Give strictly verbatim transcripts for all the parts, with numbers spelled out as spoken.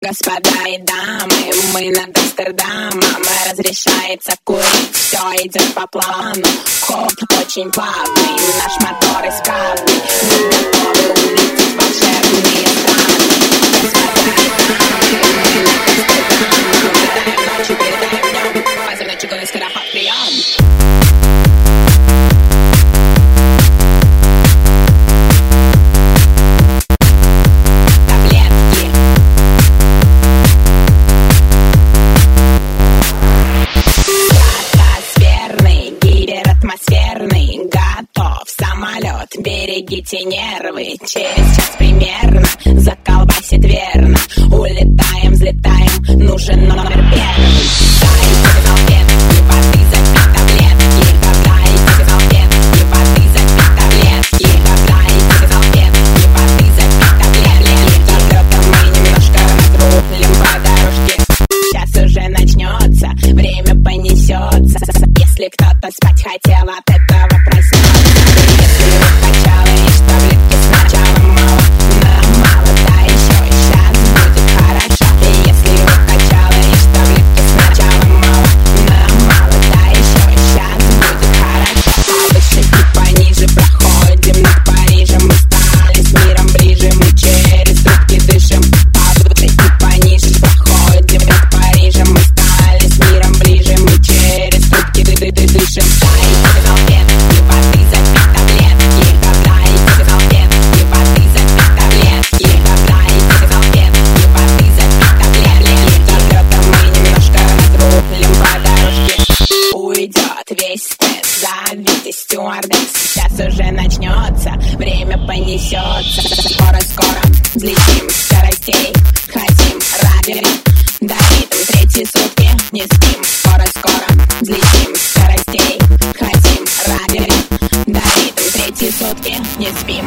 Господа и дамы, мы над Амстердамом, разрешается курить, все идет по плану. Ход очень плавный, наш мотор исправный, мы готовы улететь в волшебные страны. Господа и дамы, мы над Амстердамом, летаем ночью, прилетаем днем, позывной чугунный скороход, прием. Атмосферный, готов самолет, берегите нервы, через час примерно заколбасит верно. Улетаем, взлетаем, нужен номер первый. Дайте салфетки, воды запить таблетки, дайте салфетки, воды запить таблетки, дайте салфетки, воды запить таблетки. Взлетом мы немножко разрулим по дорожке. Сейчас уже начнется, время понесется. Если кто-то спать хотел, от этого проснется. Если укачала лишь таблетки, сначала мало, но мало, да еще сейчас будет хорошо. Если укачала лишь таблетки, сначала мало, но мало, да еще сейчас будет хорошо. Повыше и пониже проходим над Парижем, мы стали с миром ближе, мы через трубки дышим. Повыше и пониже проходим над Парижем, мы стали с миром ближе, мы через трубки дышим. Весь стресс, зовите стюардесс, сейчас уже начнется, время понесется. Скоро-скоро взлетим скоростей, хотим радио, до ритм третьи сутки не спим. Скоро-скоро взлетим скоростей, хотим радио, до ритм третьи сутки не спим.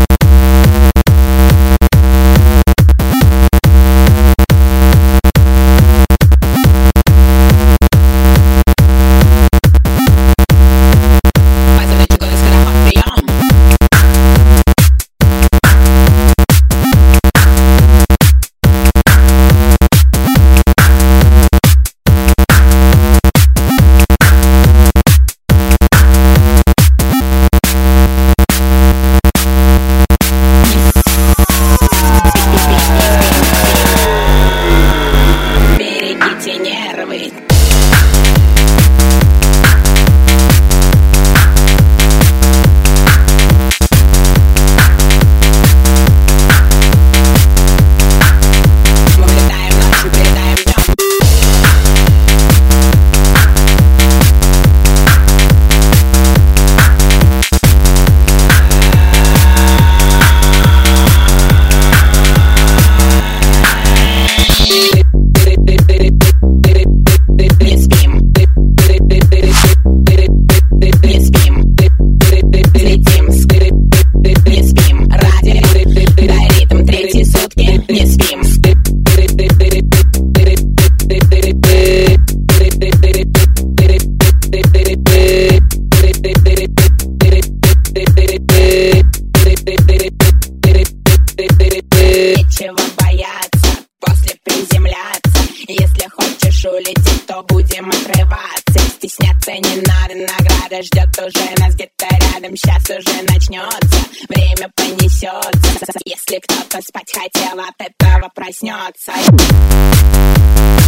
Нечего бояться, после приземляться. Если хочешь улететь, то будем отрываться. Стесняться не надо, награда ждет уже нас где-то рядом. Сейчас уже начнется, время понесется. Если кто-то спать хотел, от этого проснется.